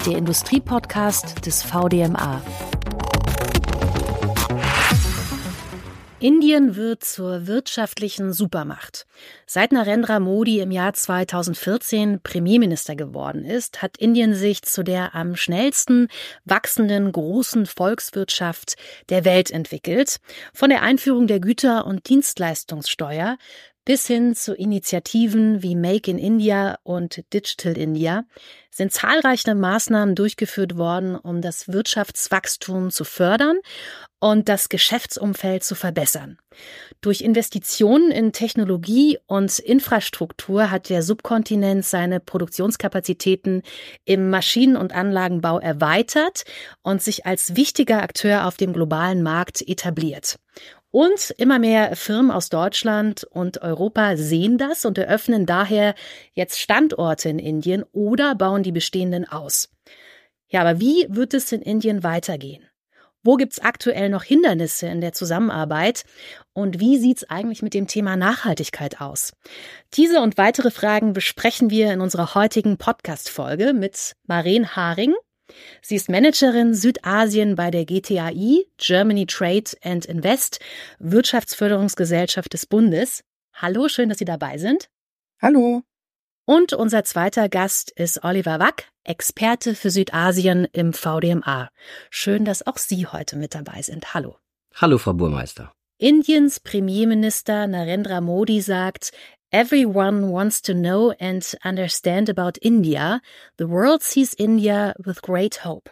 der Industriepodcast des VDMA. Indien wird zur wirtschaftlichen Supermacht. Seit Narendra Modi im Jahr 2014 Premierminister geworden ist, hat Indien sich zu der am schnellsten wachsenden großen Volkswirtschaft der Welt entwickelt. Von der Einführung der Güter- und Dienstleistungssteuer bis hin zu Initiativen wie Make in India und Digital India sind zahlreiche Maßnahmen durchgeführt worden, um das Wirtschaftswachstum zu fördern und das Geschäftsumfeld zu verbessern. Durch Investitionen in Technologie und Infrastruktur hat der Subkontinent seine Produktionskapazitäten im Maschinen- und Anlagenbau erweitert und sich als wichtiger Akteur auf dem globalen Markt etabliert. Und immer mehr Firmen aus Deutschland und Europa sehen das und eröffnen daher jetzt Standorte in Indien oder bauen die bestehenden aus. Ja, aber wie wird es in Indien weitergehen? Wo gibt's aktuell noch Hindernisse in der Zusammenarbeit? Und wie sieht's eigentlich mit dem Thema Nachhaltigkeit aus? Diese und weitere Fragen besprechen wir in unserer heutigen Podcast-Folge mit Maren Haring. Sie ist Managerin Südasien bei der GTAI, Germany Trade and Invest, Wirtschaftsförderungsgesellschaft des Bundes. Hallo, schön, dass Sie dabei sind. Hallo. Und unser zweiter Gast ist Oliver Wack, Experte für Südasien im VDMA. Schön, dass auch Sie heute mit dabei sind. Hallo. Hallo, Frau Burmeister. Indiens Premierminister Narendra Modi sagt, "Everyone wants to know and understand about India. The world sees India with great hope."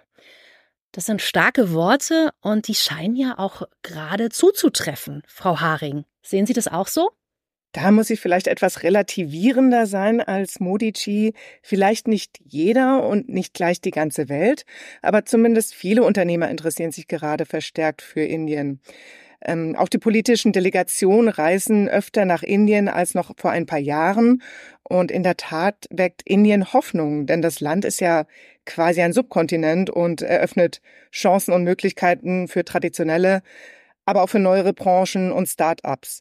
Das sind starke Worte und die scheinen ja auch gerade zuzutreffen, Frau Haring. Sehen Sie das auch so? Da muss ich vielleicht etwas relativierender sein als Modi-Ji. Vielleicht nicht jeder und nicht gleich die ganze Welt, aber zumindest viele Unternehmer interessieren sich gerade verstärkt für Indien. Auch die politischen Delegationen reisen öfter nach Indien als noch vor ein paar Jahren. Und in der Tat weckt Indien Hoffnung, denn das Land ist ja quasi ein Subkontinent und eröffnet Chancen und Möglichkeiten für traditionelle, aber auch für neuere Branchen und Start-ups.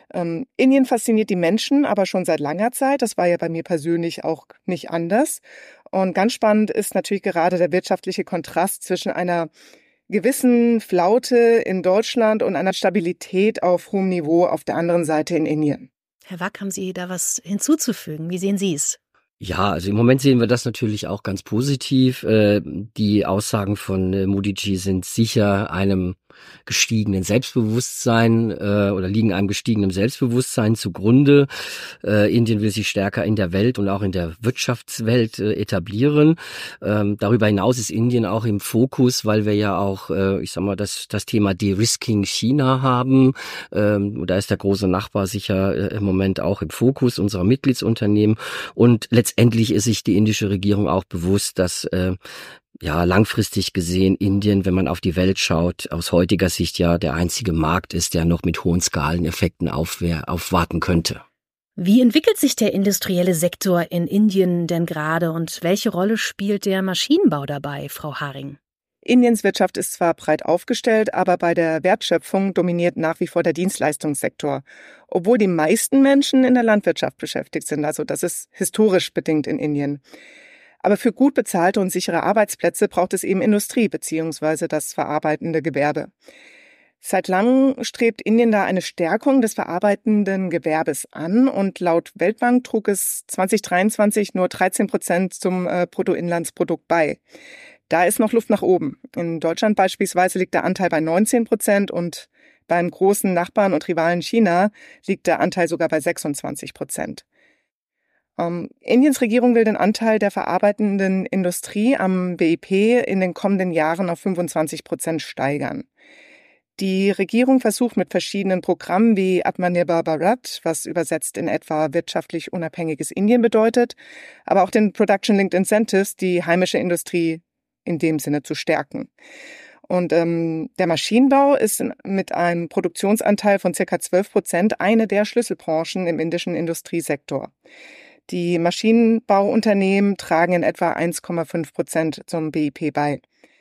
Indien fasziniert die Menschen aber schon seit langer Zeit. Das war ja bei mir persönlich auch nicht anders. Und ganz spannend ist natürlich gerade der wirtschaftliche Kontrast zwischen einer gewissen Flaute in Deutschland und einer Stabilität auf hohem Niveau auf der anderen Seite in Indien. Herr Wack, haben Sie da was hinzuzufügen? Wie sehen Sie es? Ja, also im Moment sehen wir das natürlich auch ganz positiv. Die Aussagen von Modi-Ji sind sicher einem gestiegenen Selbstbewusstsein oder liegen einem gestiegenen Selbstbewusstsein zugrunde. Indien will sich stärker in der Welt und auch in der Wirtschaftswelt etablieren. Darüber hinaus ist Indien auch im Fokus, weil wir ja auch, das Thema De-Risking China haben. Da ist der große Nachbar sicher im Moment auch im Fokus unserer Mitgliedsunternehmen. Und letztendlich ist sich die indische Regierung auch bewusst, dass langfristig gesehen Indien, wenn man auf die Welt schaut, aus heutiger Sicht ja der einzige Markt ist, der noch mit hohen Skaleneffekten aufwarten könnte. Wie entwickelt sich der industrielle Sektor in Indien denn gerade und welche Rolle spielt der Maschinenbau dabei, Frau Haring? Indiens Wirtschaft ist zwar breit aufgestellt, aber bei der Wertschöpfung dominiert nach wie vor der Dienstleistungssektor, obwohl die meisten Menschen in der Landwirtschaft beschäftigt sind. Also das ist historisch bedingt in Indien. Aber für gut bezahlte und sichere Arbeitsplätze braucht es eben Industrie bzw. das verarbeitende Gewerbe. Seit langem strebt Indien da eine Stärkung des verarbeitenden Gewerbes an und laut Weltbank trug es 2023 nur 13% zum Bruttoinlandsprodukt bei. Da ist noch Luft nach oben. In Deutschland beispielsweise liegt der Anteil bei 19% und beim großen Nachbarn und Rivalen China liegt der Anteil sogar bei 26%. Indiens Regierung will den Anteil der verarbeitenden Industrie am BIP in den kommenden Jahren auf 25% steigern. Die Regierung versucht mit verschiedenen Programmen wie Atmanirbhar Bharat, was übersetzt in etwa wirtschaftlich unabhängiges Indien bedeutet, aber auch den Production-Linked Incentives, die heimische Industrie in dem Sinne zu stärken. Und der Maschinenbau ist mit einem Produktionsanteil von ca. 12% eine der Schlüsselbranchen im indischen Industriesektor. Die Maschinenbauunternehmen tragen in etwa 1,5% zum BIP bei.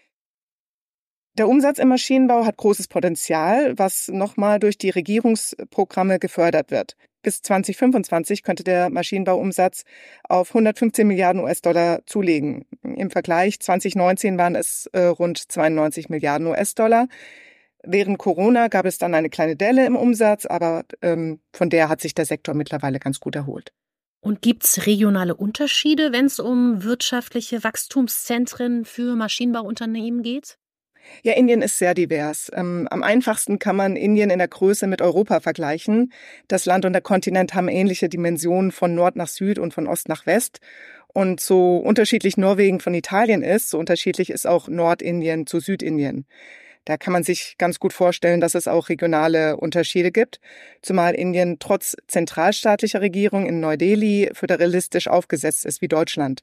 Der Umsatz im Maschinenbau hat großes Potenzial, was nochmal durch die Regierungsprogramme gefördert wird. Bis 2025 könnte der Maschinenbauumsatz auf 115 Milliarden US-Dollar zulegen. Im Vergleich 2019 waren es rund 92 Milliarden US-Dollar. Während Corona gab es dann eine kleine Delle im Umsatz, aber von der hat sich der Sektor mittlerweile ganz gut erholt. Und gibt's regionale Unterschiede, wenn es um wirtschaftliche Wachstumszentren für Maschinenbauunternehmen geht? Ja, Indien ist sehr divers. Am einfachsten kann man Indien in der Größe mit Europa vergleichen. Das Land und der Kontinent haben ähnliche Dimensionen von Nord nach Süd und von Ost nach West. Und so unterschiedlich Norwegen von Italien ist, so unterschiedlich ist auch Nordindien zu Südindien. Da kann man sich ganz gut vorstellen, dass es auch regionale Unterschiede gibt, zumal Indien trotz zentralstaatlicher Regierung in Neu-Delhi föderalistisch aufgesetzt ist wie Deutschland.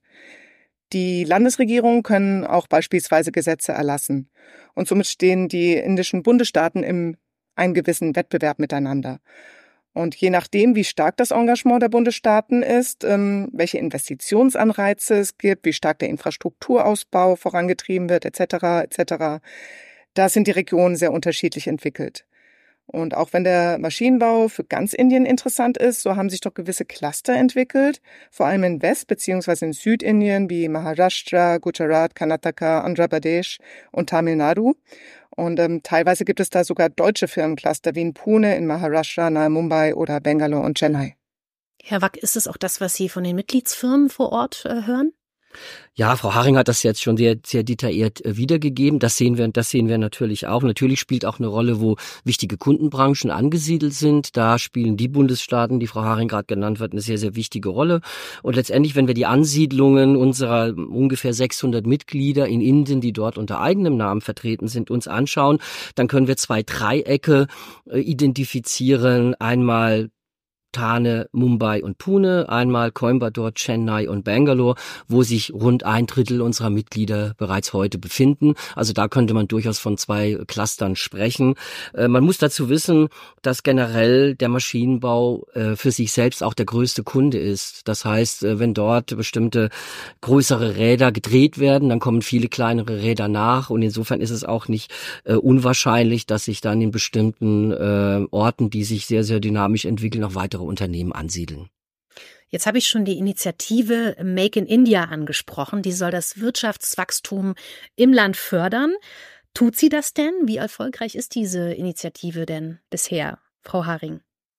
Die Landesregierungen können auch beispielsweise Gesetze erlassen. Und somit stehen die indischen Bundesstaaten in einem gewissen Wettbewerb miteinander. Und je nachdem, wie stark das Engagement der Bundesstaaten ist, welche Investitionsanreize es gibt, wie stark der Infrastrukturausbau vorangetrieben wird, etc., da sind die Regionen sehr unterschiedlich entwickelt. Und auch wenn der Maschinenbau für ganz Indien interessant ist, so haben sich doch gewisse Cluster entwickelt, vor allem in West- bzw. in Südindien wie Maharashtra, Gujarat, Karnataka, Andhra Pradesh und Tamil Nadu. Und teilweise gibt es da sogar deutsche Firmencluster wie in Pune in Maharashtra, nahe Mumbai oder Bangalore und Chennai. Herr Wack, ist es auch das, was Sie von den Mitgliedsfirmen vor Ort hören? Ja, Frau Haring hat das jetzt schon sehr, sehr detailliert wiedergegeben. Das sehen wir natürlich auch. Natürlich spielt auch eine Rolle, wo wichtige Kundenbranchen angesiedelt sind. Da spielen die Bundesstaaten, die Frau Haring gerade genannt hat, eine sehr, sehr wichtige Rolle. Und letztendlich, wenn wir die Ansiedlungen unserer ungefähr 600 Mitglieder in Indien, die dort unter eigenem Namen vertreten sind, uns anschauen, dann können wir 2 Dreiecke identifizieren. Einmal Thane, Mumbai und Pune, einmal Coimbatore, Chennai und Bangalore, wo sich rund 1/3 unserer Mitglieder bereits heute befinden. Also da könnte man durchaus von 2 Clustern sprechen. Man muss dazu wissen, dass generell der Maschinenbau für sich selbst auch der größte Kunde ist. Das heißt, wenn dort bestimmte größere Räder gedreht werden, dann kommen viele kleinere Räder nach und insofern ist es auch nicht unwahrscheinlich, dass sich dann in bestimmten Orten, die sich sehr, sehr dynamisch entwickeln, noch weitere Unternehmen ansiedeln. Jetzt habe ich schon die Initiative Make in India angesprochen. Die soll das Wirtschaftswachstum im Land fördern. Tut sie das denn? Wie erfolgreich ist diese Initiative denn bisher, Frau Haring?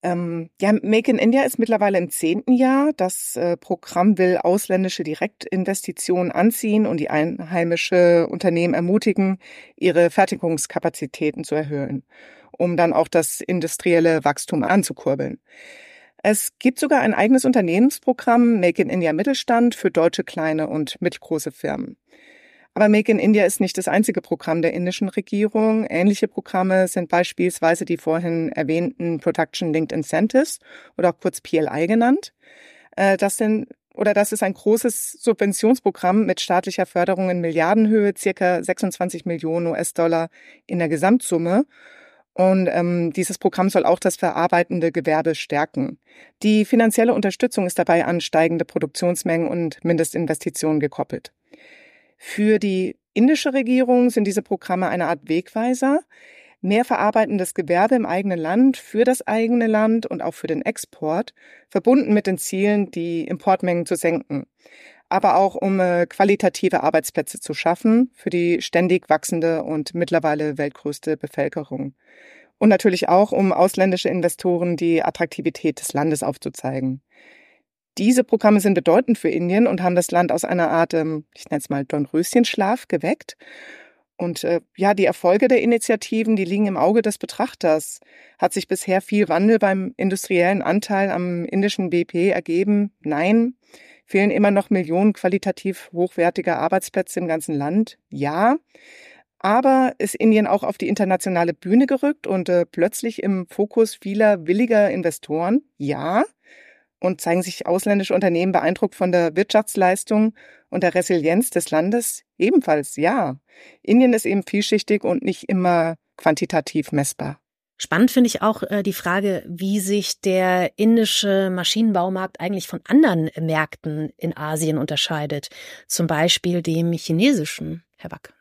Make in India ist mittlerweile im 10. Jahr. Das Programm will ausländische Direktinvestitionen anziehen und die einheimische Unternehmen ermutigen, ihre Fertigungskapazitäten zu erhöhen, um dann auch das industrielle Wachstum anzukurbeln. Es gibt sogar ein eigenes Unternehmensprogramm, Make in India Mittelstand, für deutsche kleine und mittelgroße Firmen. Aber Make in India ist nicht das einzige Programm der indischen Regierung. Ähnliche Programme sind beispielsweise die vorhin erwähnten Production Linked Incentives oder auch kurz PLI genannt. Das ist ein großes Subventionsprogramm mit staatlicher Förderung in Milliardenhöhe, circa 26 Millionen US-Dollar in der Gesamtsumme. Und dieses Programm soll auch das verarbeitende Gewerbe stärken. Die finanzielle Unterstützung ist dabei an steigende Produktionsmengen und Mindestinvestitionen gekoppelt. Für die indische Regierung sind diese Programme eine Art Wegweiser. Mehr verarbeitendes Gewerbe im eigenen Land, für das eigene Land und auch für den Export, verbunden mit den Zielen, die Importmengen zu senken. Aber auch um qualitative Arbeitsplätze zu schaffen für die ständig wachsende und mittlerweile weltgrößte Bevölkerung. Und natürlich auch, um ausländische Investoren die Attraktivität des Landes aufzuzeigen. Diese Programme sind bedeutend für Indien und haben das Land aus einer Art, ich nenne es mal Dornröschenschlaf, geweckt. Und die Erfolge der Initiativen, die liegen im Auge des Betrachters. Hat sich bisher viel Wandel beim industriellen Anteil am indischen BIP ergeben? Nein. Fehlen immer noch Millionen qualitativ hochwertiger Arbeitsplätze im ganzen Land? Ja. Aber ist Indien auch auf die internationale Bühne gerückt und plötzlich im Fokus vieler williger Investoren? Ja. Und zeigen sich ausländische Unternehmen beeindruckt von der Wirtschaftsleistung und der Resilienz des Landes? Ebenfalls ja. Indien ist eben vielschichtig und nicht immer quantitativ messbar. Spannend finde ich auch die Frage, wie sich der indische Maschinenbaumarkt eigentlich von anderen Märkten in Asien unterscheidet. Zum Beispiel dem chinesischen, Herr Wack.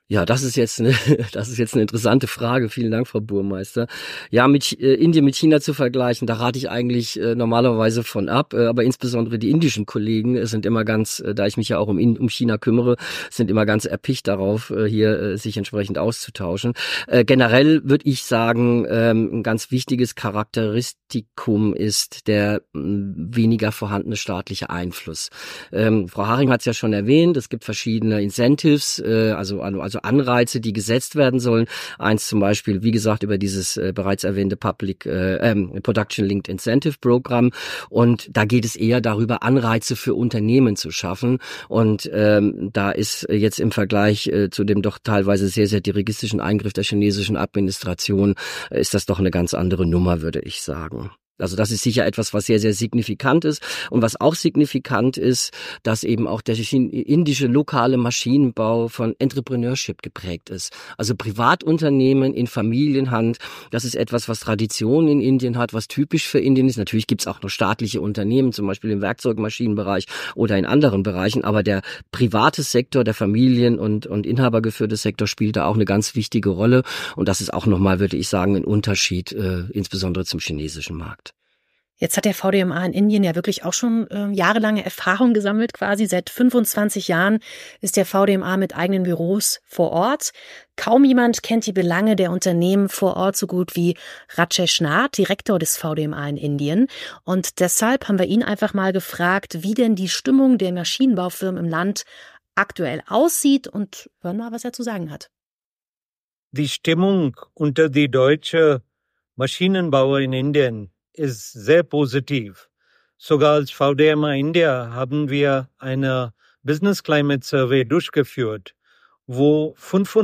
Ja, das ist jetzt eine interessante Frage. Vielen Dank, Frau Burmeister. Ja, mit Indien mit China zu vergleichen, da rate ich eigentlich normalerweise von ab. Aber insbesondere die indischen Kollegen sind immer ganz, da ich mich ja auch um China kümmere, sind immer ganz erpicht darauf, hier sich entsprechend auszutauschen. Generell würde ich sagen, ein ganz wichtiges Charakteristikum ist der weniger vorhandene staatliche Einfluss. Frau Haring hat es ja schon erwähnt, es gibt verschiedene Incentives, also Anreize, die gesetzt werden sollen. Eins zum Beispiel, wie gesagt, über dieses bereits erwähnte Production Linked Incentive Programm. Und da geht es eher darüber, Anreize für Unternehmen zu schaffen. Und da ist jetzt im Vergleich zu dem doch teilweise sehr, sehr dirigistischen Eingriff der chinesischen Administration, ist das doch eine ganz andere Nummer, würde ich sagen. Also das ist sicher etwas, was sehr, sehr signifikant ist. Und was auch signifikant ist, dass eben auch der indische lokale Maschinenbau von Entrepreneurship geprägt ist. Also Privatunternehmen in Familienhand, das ist etwas, was Tradition in Indien hat, was typisch für Indien ist. Natürlich gibt es auch noch staatliche Unternehmen, zum Beispiel im Werkzeugmaschinenbereich oder in anderen Bereichen. Aber der private Sektor, der Familien- und inhabergeführte Sektor spielt da auch eine ganz wichtige Rolle. Und das ist auch nochmal, würde ich sagen, ein Unterschied, insbesondere zum chinesischen Markt. Jetzt hat der VDMA in Indien ja wirklich auch schon jahrelange Erfahrung gesammelt quasi. Seit 25 Jahren ist der VDMA mit eigenen Büros vor Ort. Kaum jemand kennt die Belange der Unternehmen vor Ort so gut wie Rajesh Nath, Direktor des VDMA in Indien. Und deshalb haben wir ihn einfach mal gefragt, wie denn die Stimmung der Maschinenbaufirmen im Land aktuell aussieht, und hören mal, was er zu sagen hat. Die Stimmung unter die deutschen Maschinenbauer in Indien ist sehr positiv. Sogar als VDMA India haben wir eine Business Climate Survey durchgeführt, wo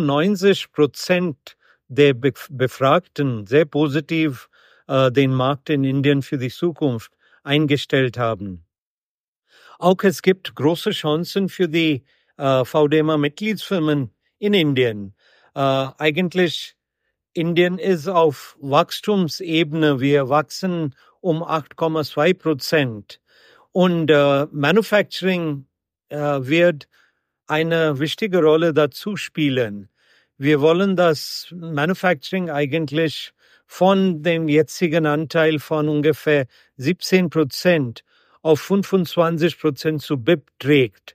95% der Befragten sehr positiv den Markt in Indien für die Zukunft eingestellt haben. Auch es gibt große Chancen für die VDMA-Mitgliedsfirmen in Indien. Eigentlich Indien ist auf Wachstumsebene. Wir wachsen um 8,2%. Und Manufacturing wird eine wichtige Rolle dazu spielen. Wir wollen das Manufacturing eigentlich von dem jetzigen Anteil von ungefähr 17% auf 25% zu BIP trägt.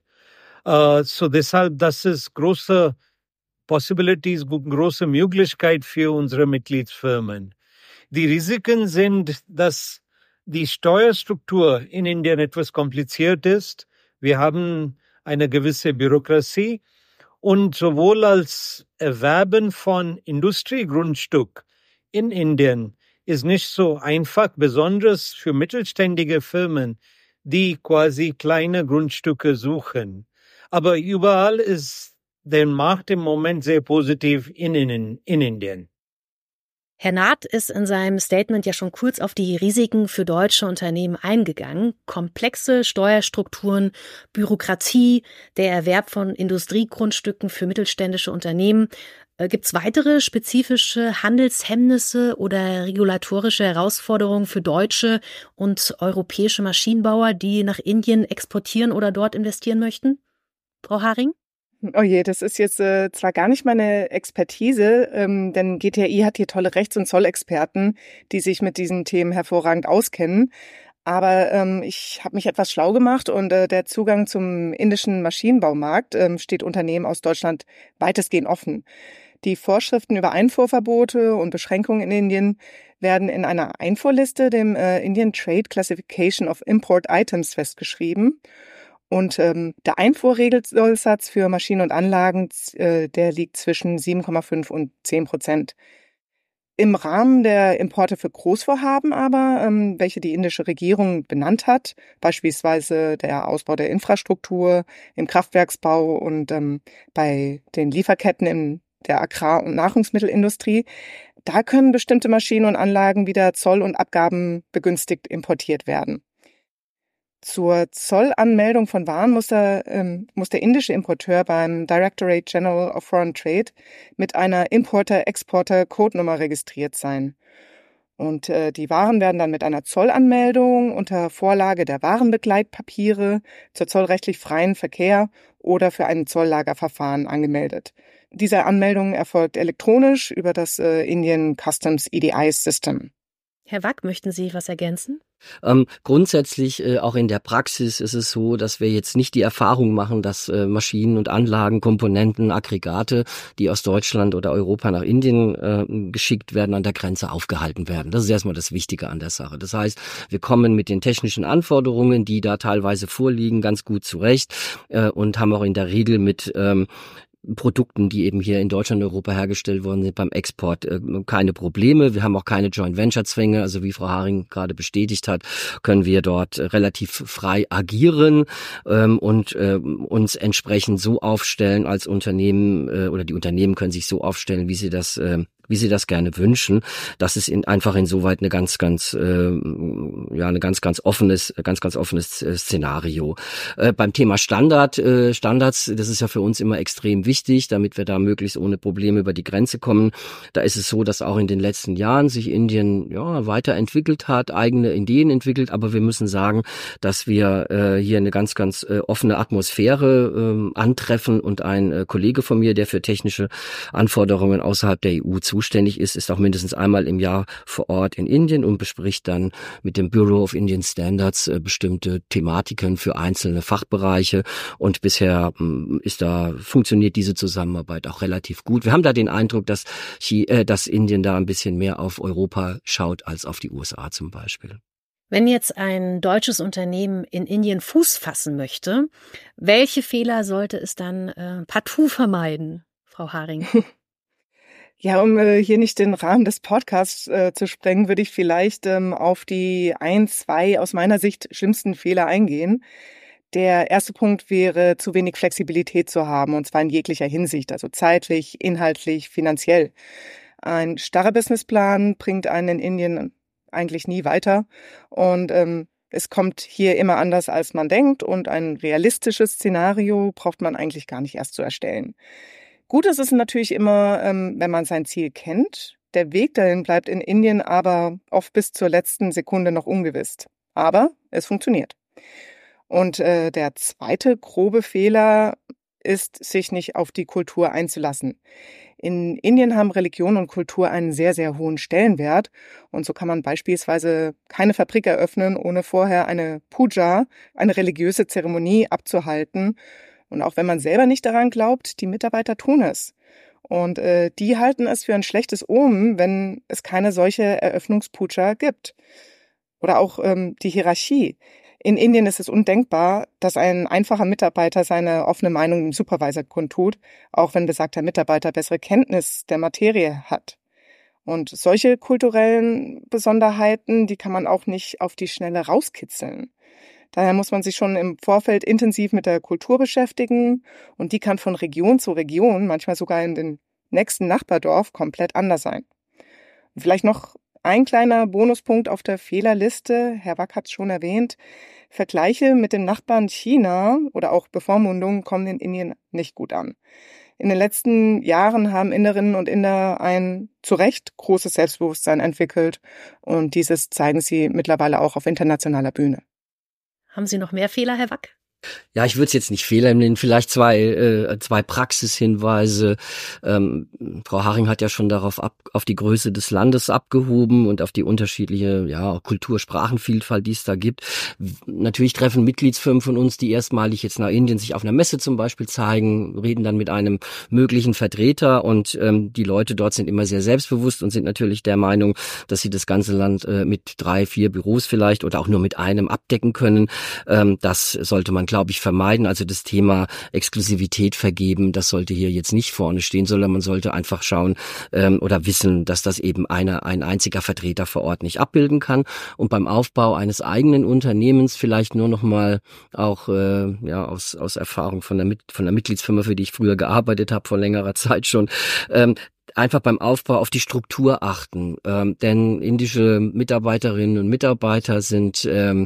So deshalb, das ist große Possibilities, große Möglichkeit für unsere Mitgliedsfirmen. Die Risiken sind, dass die Steuerstruktur in Indien etwas kompliziert ist. Wir haben eine gewisse Bürokratie und sowohl als Erwerben von Industriegrundstück in Indien ist nicht so einfach, besonders für mittelständige Firmen, die quasi kleine Grundstücke suchen. Aber überall ist der Markt im Moment sehr positiv in Indien. Herr Nath ist in seinem Statement ja schon kurz auf die Risiken für deutsche Unternehmen eingegangen. Komplexe Steuerstrukturen, Bürokratie, der Erwerb von Industriegrundstücken für mittelständische Unternehmen. Gibt es weitere spezifische Handelshemmnisse oder regulatorische Herausforderungen für deutsche und europäische Maschinenbauer, die nach Indien exportieren oder dort investieren möchten? Frau Haring? Oh je, das ist jetzt zwar gar nicht meine Expertise, denn GTI hat hier tolle Rechts- und Zollexperten, die sich mit diesen Themen hervorragend auskennen. Aber ich habe mich etwas schlau gemacht und der Zugang zum indischen Maschinenbaumarkt steht Unternehmen aus Deutschland weitestgehend offen. Die Vorschriften über Einfuhrverbote und Beschränkungen in Indien werden in einer Einfuhrliste, dem Indian Trade Classification of Import Items, festgeschrieben. Und der Einfuhrregelsatz für Maschinen und Anlagen, der liegt zwischen 7,5 und 10%. Im Rahmen der Importe für Großvorhaben aber, welche die indische Regierung benannt hat, beispielsweise der Ausbau der Infrastruktur im Kraftwerksbau und bei den Lieferketten in der Agrar- und Nahrungsmittelindustrie, da können bestimmte Maschinen und Anlagen wieder zoll- und abgabenbegünstigt importiert werden. Zur Zollanmeldung von Waren muss der indische Importeur beim Directorate General of Foreign Trade mit einer Importer-Exporter-Codenummer registriert sein. Und die Waren werden dann mit einer Zollanmeldung unter Vorlage der Warenbegleitpapiere zur zollrechtlich freien Verkehr oder für ein Zolllagerverfahren angemeldet. Diese Anmeldung erfolgt elektronisch über das Indian Customs EDI System. Herr Wack, möchten Sie was ergänzen? Grundsätzlich auch in der Praxis ist es so, dass wir jetzt nicht die Erfahrung machen, dass Maschinen und Anlagen, Komponenten, Aggregate, die aus Deutschland oder Europa nach Indien geschickt werden, an der Grenze aufgehalten werden. Das ist erstmal das Wichtige an der Sache. Das heißt, wir kommen mit den technischen Anforderungen, die da teilweise vorliegen, ganz gut zurecht und haben auch in der Regel mit Produkten, die eben hier in Deutschland und Europa hergestellt worden sind, beim Export keine Probleme. Wir haben auch keine Joint-Venture-Zwänge. Also wie Frau Haring gerade bestätigt hat, können wir dort relativ frei agieren und uns entsprechend so aufstellen als Unternehmen oder die Unternehmen können sich so aufstellen, wie sie das gerne wünschen. Das ist einfach insoweit eine ganz offenes Szenario. Beim Thema Standards, das ist ja für uns immer extrem wichtig, damit wir da möglichst ohne Probleme über die Grenze kommen. Da ist es so, dass auch in den letzten Jahren sich Indien weiterentwickelt hat, eigene Ideen entwickelt, aber wir müssen sagen, dass wir hier eine ganz offene Atmosphäre antreffen und ein Kollege von mir, der für technische Anforderungen außerhalb der EU zuständig ist auch mindestens einmal im Jahr vor Ort in Indien und bespricht dann mit dem Bureau of Indian Standards bestimmte Thematiken für einzelne Fachbereiche und bisher funktioniert diese Zusammenarbeit auch relativ gut. Wir haben da den Eindruck, dass Indien da ein bisschen mehr auf Europa schaut als auf die USA zum Beispiel. Wenn jetzt ein deutsches Unternehmen in Indien Fuß fassen möchte, welche Fehler sollte es dann partout vermeiden, Frau Haring? Ja, um hier nicht den Rahmen des Podcasts zu sprengen, würde ich vielleicht auf die 2 aus meiner Sicht schlimmsten Fehler eingehen. Der erste Punkt wäre, zu wenig Flexibilität zu haben, und zwar in jeglicher Hinsicht, also zeitlich, inhaltlich, finanziell. Ein starrer Businessplan bringt einen in Indien eigentlich nie weiter und es kommt hier immer anders, als man denkt, und ein realistisches Szenario braucht man eigentlich gar nicht erst zu erstellen. Gut ist es natürlich immer, wenn man sein Ziel kennt. Der Weg dahin bleibt in Indien aber oft bis zur letzten Sekunde noch ungewiss. Aber es funktioniert. Und der zweite grobe Fehler ist, sich nicht auf die Kultur einzulassen. In Indien haben Religion und Kultur einen sehr, sehr hohen Stellenwert. Und so kann man beispielsweise keine Fabrik eröffnen, ohne vorher eine Puja, eine religiöse Zeremonie abzuhalten. Und auch wenn man selber nicht daran glaubt, die Mitarbeiter tun es. Und die halten es für ein schlechtes Omen, wenn es keine solche Eröffnungspuja gibt. Oder auch die Hierarchie. In Indien ist es undenkbar, dass ein einfacher Mitarbeiter seine offene Meinung dem Supervisor kundtut, auch wenn besagter Mitarbeiter bessere Kenntnis der Materie hat. Und solche kulturellen Besonderheiten, die kann man auch nicht auf die Schnelle rauskitzeln. Daher muss man sich schon im Vorfeld intensiv mit der Kultur beschäftigen und die kann von Region zu Region, manchmal sogar in den nächsten Nachbardorf, komplett anders sein. Und vielleicht noch ein kleiner Bonuspunkt auf der Fehlerliste, Herr Wack hat es schon erwähnt, Vergleiche mit dem Nachbarn China oder auch Bevormundungen kommen in Indien nicht gut an. In den letzten Jahren haben Inderinnen und Inder ein zu Recht großes Selbstbewusstsein entwickelt und dieses zeigen sie mittlerweile auch auf internationaler Bühne. Haben Sie noch mehr Fehler, Herr Wack? Ja, ich würde es jetzt nicht Fehler nennen, vielleicht zwei Praxishinweise. Frau Haring hat ja schon auf die Größe des Landes abgehoben und auf die unterschiedliche Kultur-, Sprachenvielfalt, die es da gibt. Natürlich treffen Mitgliedsfirmen von uns, die erstmalig jetzt nach Indien sich auf einer Messe zum Beispiel zeigen, reden dann mit einem möglichen Vertreter und die Leute dort sind immer sehr selbstbewusst und sind natürlich der Meinung, dass sie das ganze Land mit 3, 4 Büros vielleicht oder auch nur mit einem abdecken können. Das sollte man, glaube ich, vermeiden. Also das Thema Exklusivität vergeben, das sollte hier jetzt nicht vorne stehen, sondern man sollte einfach schauen oder wissen, dass das eben ein einziger Vertreter vor Ort nicht abbilden kann. Und beim Aufbau eines eigenen Unternehmens vielleicht nur noch mal auch aus Erfahrung von der Mitgliedsfirma, für die ich früher gearbeitet habe, vor längerer Zeit schon, einfach beim Aufbau auf die Struktur achten, denn indische Mitarbeiterinnen und Mitarbeiter sind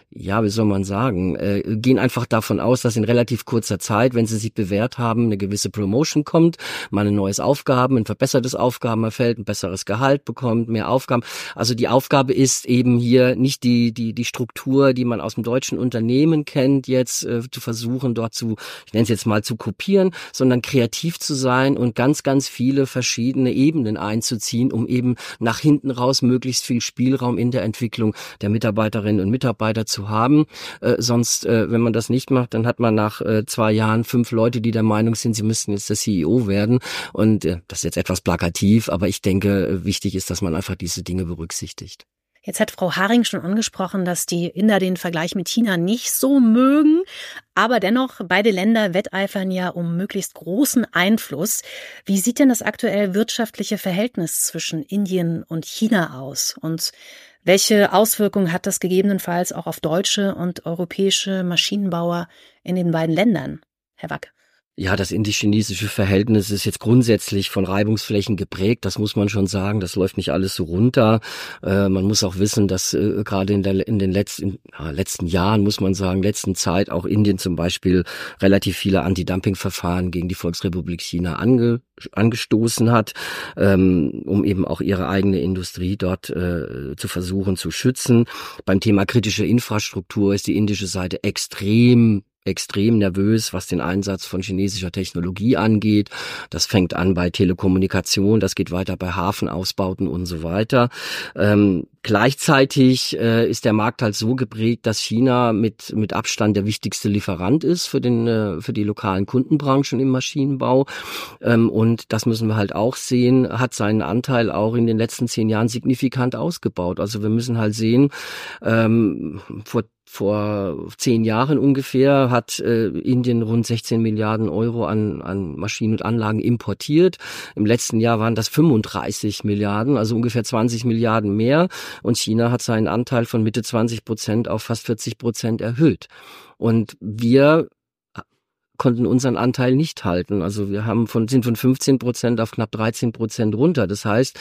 ja, wie soll man sagen, gehen einfach davon aus, dass in relativ kurzer Zeit, wenn sie sich bewährt haben, eine gewisse Promotion kommt, man ein neues Aufgaben, ein verbessertes Aufgabenfeld, ein besseres Gehalt bekommt, mehr Aufgaben. Also die Aufgabe ist eben hier nicht die Struktur, die man aus dem deutschen Unternehmen kennt, jetzt zu versuchen, dort ich nenne es jetzt mal zu kopieren, sondern kreativ zu sein und ganz, ganz viele verschiedene Ebenen einzuziehen, um eben nach hinten raus möglichst viel Spielraum in der Entwicklung der Mitarbeiterinnen und Mitarbeiter zu haben. Sonst, wenn man das nicht macht, dann hat man nach 2 Jahren 5 Leute, die der Meinung sind, sie müssten jetzt der CEO werden. Und das ist jetzt etwas plakativ, aber ich denke, wichtig ist, dass man einfach diese Dinge berücksichtigt. Jetzt hat Frau Haring schon angesprochen, dass die Inder den Vergleich mit China nicht so mögen. Aber dennoch, beide Länder wetteifern ja um möglichst großen Einfluss. Wie sieht denn das aktuell wirtschaftliche Verhältnis zwischen Indien und China aus? Und welche Auswirkungen hat das gegebenenfalls auch auf deutsche und europäische Maschinenbauer in den beiden Ländern? Herr Wack. Ja, das indisch-chinesische Verhältnis ist jetzt grundsätzlich von Reibungsflächen geprägt, das muss man schon sagen, das läuft nicht alles so runter. Man muss auch wissen, dass gerade in den letzten Jahren, muss man sagen, letzten Zeit auch Indien zum Beispiel relativ viele Anti-Dumping-Verfahren gegen die Volksrepublik China angestoßen hat, um eben auch ihre eigene Industrie dort zu versuchen zu schützen. Beim Thema kritische Infrastruktur ist die indische Seite extrem nervös, was den Einsatz von chinesischer Technologie angeht. Das fängt an bei Telekommunikation, das geht weiter bei Hafenausbauten und so weiter. Gleichzeitig ist der Markt halt so geprägt, dass China mit Abstand der wichtigste Lieferant ist für die lokalen Kundenbranchen im Maschinenbau. Und das müssen wir halt auch sehen, hat seinen Anteil auch in den letzten 10 Jahren signifikant ausgebaut. Also wir müssen halt sehen, vor 10 Jahren ungefähr hat Indien rund 16 Milliarden Euro an Maschinen und Anlagen importiert. Im letzten Jahr waren das 35 Milliarden, also ungefähr 20 Milliarden mehr. Und China hat seinen Anteil von Mitte 20% auf fast 40% erhöht. Und wir konnten unseren Anteil nicht halten. Also wir sind von 15% auf knapp 13% runter. Das heißt,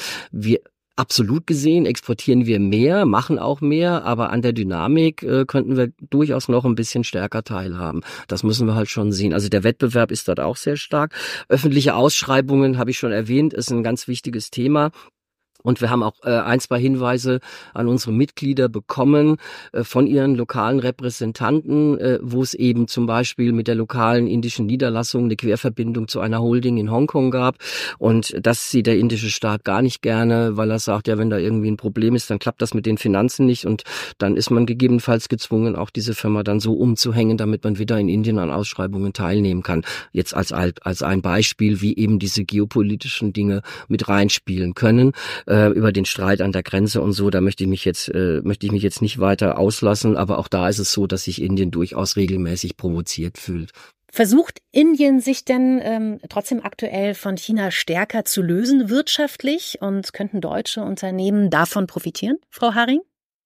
absolut gesehen exportieren wir mehr, machen auch mehr, aber an der Dynamik könnten wir durchaus noch ein bisschen stärker teilhaben. Das müssen wir halt schon sehen. Also der Wettbewerb ist dort auch sehr stark. Öffentliche Ausschreibungen, habe ich schon erwähnt, ist ein ganz wichtiges Thema. Und wir haben auch 1, 2 Hinweise an unsere Mitglieder bekommen von ihren lokalen Repräsentanten, wo es eben zum Beispiel mit der lokalen indischen Niederlassung eine Querverbindung zu einer Holding in Hongkong gab. Und das sieht der indische Staat gar nicht gerne, weil er sagt, ja, wenn da irgendwie ein Problem ist, dann klappt das mit den Finanzen nicht. Und dann ist man gegebenenfalls gezwungen, auch diese Firma dann so umzuhängen, damit man wieder in Indien an Ausschreibungen teilnehmen kann. Jetzt als ein Beispiel, wie eben diese geopolitischen Dinge mit reinspielen können. Über den Streit an der Grenze und so, da möchte ich mich jetzt nicht weiter auslassen, aber auch da ist es so, dass sich Indien durchaus regelmäßig provoziert fühlt. Versucht Indien sich denn trotzdem aktuell von China stärker zu lösen wirtschaftlich und könnten deutsche Unternehmen davon profitieren, Frau Haring?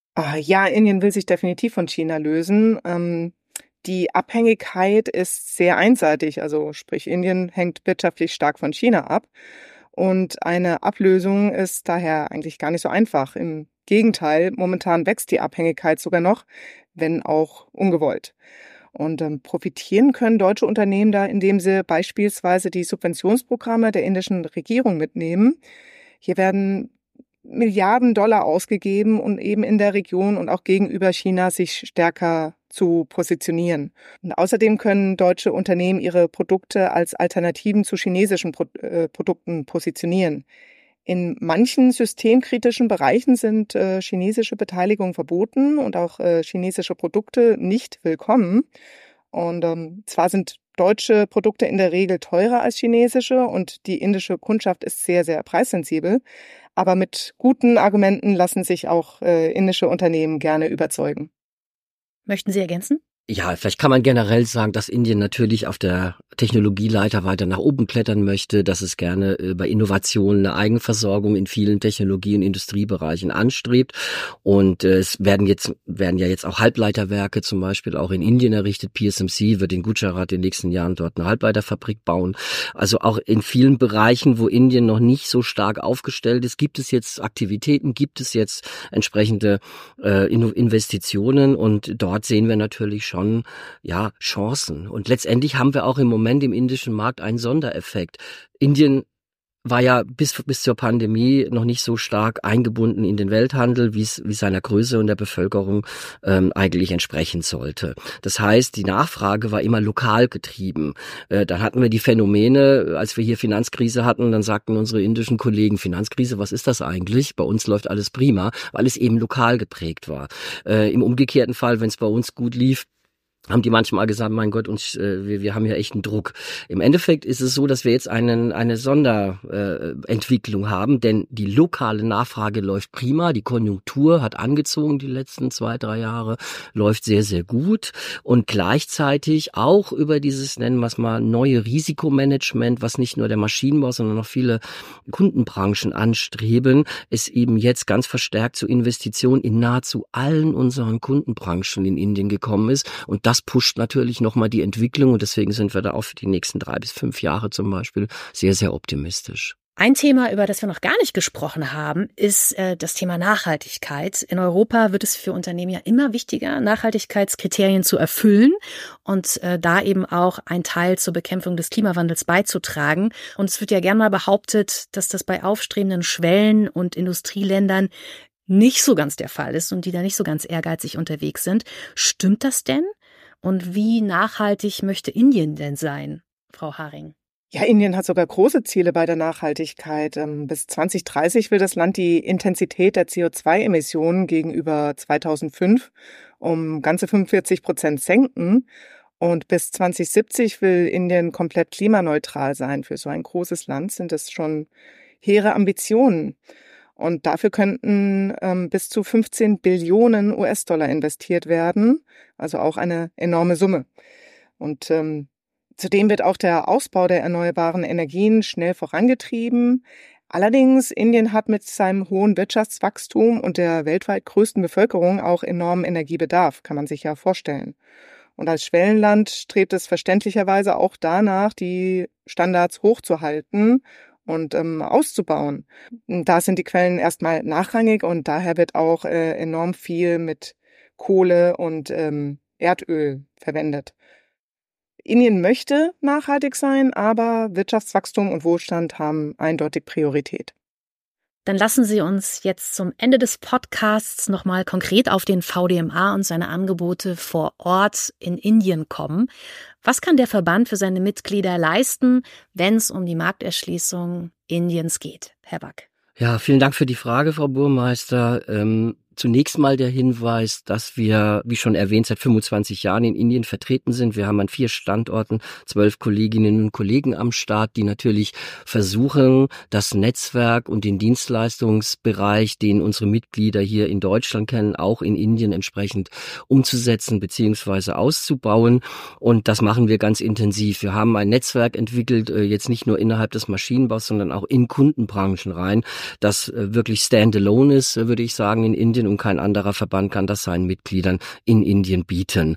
Ja, Indien will sich definitiv von China lösen. Die Abhängigkeit ist sehr einseitig, also sprich Indien hängt wirtschaftlich stark von China ab. Und eine Ablösung ist daher eigentlich gar nicht so einfach. Im Gegenteil, momentan wächst die Abhängigkeit sogar noch, wenn auch ungewollt. Und profitieren können deutsche Unternehmen da, indem sie beispielsweise die Subventionsprogramme der indischen Regierung mitnehmen. Hier werden Milliarden Dollar ausgegeben, um eben in der Region und auch gegenüber China sich stärker zu positionieren. Und außerdem können deutsche Unternehmen ihre Produkte als Alternativen zu chinesischen Produkten positionieren. In manchen systemkritischen Bereichen sind chinesische Beteiligungen verboten und auch chinesische Produkte nicht willkommen. Und zwar sind deutsche Produkte in der Regel teurer als chinesische und die indische Kundschaft ist sehr, sehr preissensibel. Aber mit guten Argumenten lassen sich auch indische Unternehmen gerne überzeugen. Möchten Sie ergänzen? Ja, vielleicht kann man generell sagen, dass Indien natürlich auf der Technologieleiter weiter nach oben klettern möchte, dass es gerne bei Innovationen eine Eigenversorgung in vielen Technologie- und Industriebereichen anstrebt. Und es werden ja jetzt auch Halbleiterwerke zum Beispiel auch in Indien errichtet. PSMC wird in Gujarat in den nächsten Jahren dort eine Halbleiterfabrik bauen. Also auch in vielen Bereichen, wo Indien noch nicht so stark aufgestellt ist, gibt es jetzt Aktivitäten, gibt es jetzt entsprechende Investitionen, und dort sehen wir natürlich schon Chancen. Und letztendlich haben wir auch im Moment im indischen Markt einen Sondereffekt. Indien war ja bis zur Pandemie noch nicht so stark eingebunden in den Welthandel, wie seiner Größe und der Bevölkerung eigentlich entsprechen sollte. Das heißt, die Nachfrage war immer lokal getrieben. Dann hatten wir die Phänomene, als wir hier Finanzkrise hatten, dann sagten unsere indischen Kollegen, Finanzkrise, was ist das eigentlich? Bei uns läuft alles prima, weil es eben lokal geprägt war. Im umgekehrten Fall, wenn es bei uns gut lief, haben die manchmal gesagt, mein Gott, wir haben ja echt einen Druck. Im Endeffekt ist es so, dass wir jetzt eine Sonderentwicklung haben, denn die lokale Nachfrage läuft prima, die Konjunktur hat angezogen die letzten 2-3 Jahre, läuft sehr, sehr gut, und gleichzeitig auch über dieses, nennen wir es mal, neue Risikomanagement, was nicht nur der Maschinenbau, sondern auch viele Kundenbranchen anstreben, es eben jetzt ganz verstärkt zu Investitionen in nahezu allen unseren Kundenbranchen in Indien gekommen ist, und das pusht natürlich nochmal die Entwicklung, und deswegen sind wir da auch für die nächsten 3 bis 5 Jahre zum Beispiel sehr, sehr optimistisch. Ein Thema, über das wir noch gar nicht gesprochen haben, ist das Thema Nachhaltigkeit. In Europa wird es für Unternehmen ja immer wichtiger, Nachhaltigkeitskriterien zu erfüllen und da eben auch ein Teil zur Bekämpfung des Klimawandels beizutragen. Und es wird ja gerne mal behauptet, dass das bei aufstrebenden Schwellen- und Industrieländern nicht so ganz der Fall ist und die da nicht so ganz ehrgeizig unterwegs sind. Stimmt das denn? Und wie nachhaltig möchte Indien denn sein, Frau Haring? Ja, Indien hat sogar große Ziele bei der Nachhaltigkeit. Bis 2030 will das Land die Intensität der CO2-Emissionen gegenüber 2005 um ganze 45% senken. Und bis 2070 will Indien komplett klimaneutral sein. Für so ein großes Land sind es schon hehre Ambitionen. Und dafür könnten bis zu 15 Billionen US-Dollar investiert werden, also auch eine enorme Summe. Und zudem wird auch der Ausbau der erneuerbaren Energien schnell vorangetrieben. Allerdings, Indien hat mit seinem hohen Wirtschaftswachstum und der weltweit größten Bevölkerung auch enormen Energiebedarf, kann man sich ja vorstellen. Und als Schwellenland strebt es verständlicherweise auch danach, die Standards hochzuhalten und auszubauen. Da sind die Quellen erstmal nachrangig, und daher wird auch enorm viel mit Kohle und Erdöl verwendet. Indien möchte nachhaltig sein, aber Wirtschaftswachstum und Wohlstand haben eindeutig Priorität. Dann lassen Sie uns jetzt zum Ende des Podcasts nochmal konkret auf den VDMA und seine Angebote vor Ort in Indien kommen. Was kann der Verband für seine Mitglieder leisten, wenn es um die Markterschließung Indiens geht? Herr Back. Ja, vielen Dank für die Frage, Frau Burmeister. Zunächst mal der Hinweis, dass wir, wie schon erwähnt, seit 25 Jahren in Indien vertreten sind. Wir haben an 4 Standorten 12 Kolleginnen und Kollegen am Start, die natürlich versuchen, das Netzwerk und den Dienstleistungsbereich, den unsere Mitglieder hier in Deutschland kennen, auch in Indien entsprechend umzusetzen bzw. auszubauen. Und das machen wir ganz intensiv. Wir haben ein Netzwerk entwickelt, jetzt nicht nur innerhalb des Maschinenbaus, sondern auch in Kundenbranchen rein, das wirklich standalone ist, würde ich sagen, in Indien, und kein anderer Verband kann das seinen Mitgliedern in Indien bieten.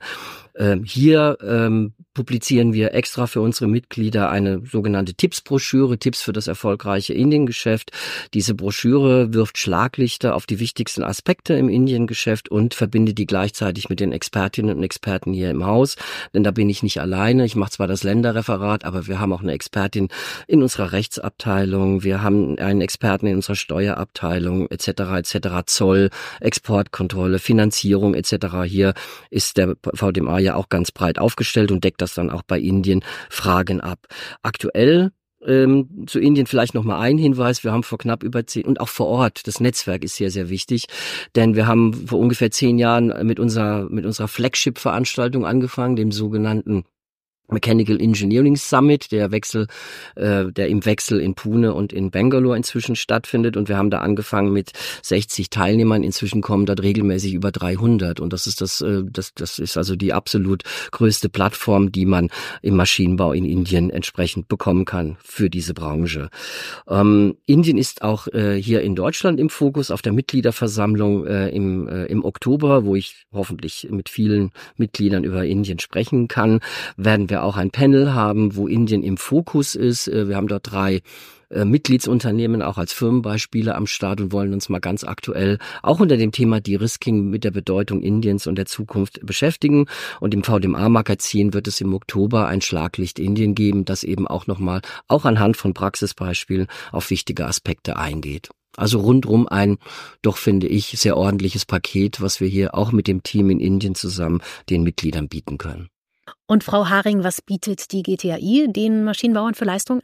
Hier publizieren wir extra für unsere Mitglieder eine sogenannte Tipps-Broschüre, Tipps für das erfolgreiche Indiengeschäft. Diese Broschüre wirft Schlaglichter auf die wichtigsten Aspekte im Indiengeschäft und verbindet die gleichzeitig mit den Expertinnen und Experten hier im Haus. Denn da bin ich nicht alleine. Ich mache zwar das Länderreferat, aber wir haben auch eine Expertin in unserer Rechtsabteilung. Wir haben einen Experten in unserer Steuerabteilung etc. Zoll, Exportkontrolle, Finanzierung etc. Hier ist der VDMA ja auch ganz breit aufgestellt und deckt das dann auch bei Indien Fragen ab. Aktuell zu Indien vielleicht noch mal ein Hinweis. Wir haben vor knapp über 10, und auch vor Ort, das Netzwerk ist sehr, sehr wichtig, denn wir haben vor ungefähr 10 Jahren mit unserer Flagship-Veranstaltung angefangen, dem sogenannten Mechanical Engineering Summit, der im Wechsel in Pune und in Bangalore inzwischen stattfindet. Und wir haben da angefangen mit 60 Teilnehmern. Inzwischen kommen dort regelmäßig über 300. Und das ist das ist also die absolut größte Plattform, die man im Maschinenbau in Indien entsprechend bekommen kann für diese Branche. Indien ist auch hier in Deutschland im Fokus auf der Mitgliederversammlung im Oktober, wo ich hoffentlich mit vielen Mitgliedern über Indien sprechen kann, werden wir auch ein Panel haben, wo Indien im Fokus ist. Wir haben dort 3 Mitgliedsunternehmen auch als Firmenbeispiele am Start und wollen uns mal ganz aktuell auch unter dem Thema De-Risking mit der Bedeutung Indiens und der Zukunft beschäftigen. Und im VDMA-Magazin wird es im Oktober ein Schlaglicht Indien geben, das eben auch nochmal, auch anhand von Praxisbeispielen, auf wichtige Aspekte eingeht. Also rundrum ein, doch finde ich, sehr ordentliches Paket, was wir hier auch mit dem Team in Indien zusammen den Mitgliedern bieten können. Und Frau Haring, was bietet die GTAI den Maschinenbauern für Leistungen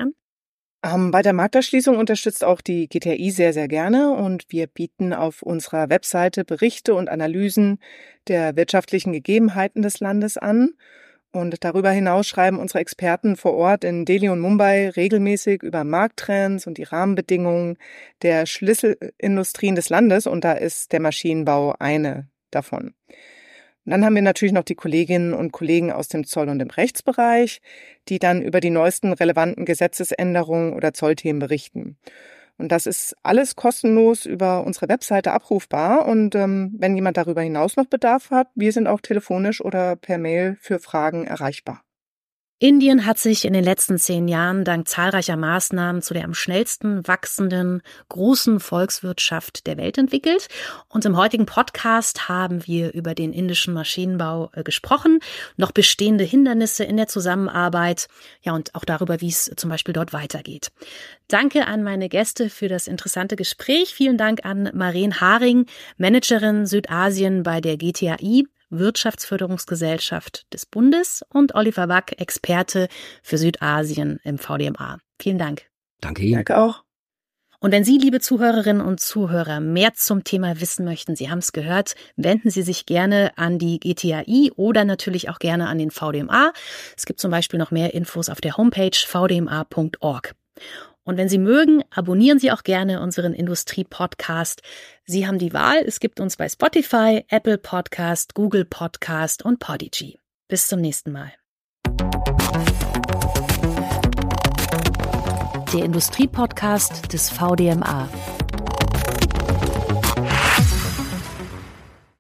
an? Bei der Markterschließung unterstützt auch die GTAI sehr, sehr gerne und wir bieten auf unserer Webseite Berichte und Analysen der wirtschaftlichen Gegebenheiten des Landes an. Und darüber hinaus schreiben unsere Experten vor Ort in Delhi und Mumbai regelmäßig über Markttrends und die Rahmenbedingungen der Schlüsselindustrien des Landes und da ist der Maschinenbau eine davon. Und dann haben wir natürlich noch die Kolleginnen und Kollegen aus dem Zoll- und dem Rechtsbereich, die dann über die neuesten relevanten Gesetzesänderungen oder Zollthemen berichten. Und das ist alles kostenlos über unsere Webseite abrufbar. Und wenn jemand darüber hinaus noch Bedarf hat, wir sind auch telefonisch oder per Mail für Fragen erreichbar. Indien hat sich in den letzten 10 Jahren dank zahlreicher Maßnahmen zu der am schnellsten wachsenden großen Volkswirtschaft der Welt entwickelt. Und im heutigen Podcast haben wir über den indischen Maschinenbau gesprochen, noch bestehende Hindernisse in der Zusammenarbeit, ja und auch darüber, wie es zum Beispiel dort weitergeht. Danke an meine Gäste für das interessante Gespräch. Vielen Dank an Maren Haring, Managerin Südasien bei der GTAI, Wirtschaftsförderungsgesellschaft des Bundes, und Oliver Wack, Experte für Südasien im VDMA. Vielen Dank. Danke Ihnen. Danke auch. Und wenn Sie, liebe Zuhörerinnen und Zuhörer, mehr zum Thema wissen möchten, Sie haben es gehört, wenden Sie sich gerne an die GTAI oder natürlich auch gerne an den VDMA. Es gibt zum Beispiel noch mehr Infos auf der Homepage vdma.org. Und wenn Sie mögen, abonnieren Sie auch gerne unseren Industrie-Podcast. Sie haben die Wahl. Es gibt uns bei Spotify, Apple Podcast, Google Podcast und Podigy. Bis zum nächsten Mal. Der Industrie-Podcast des VDMA.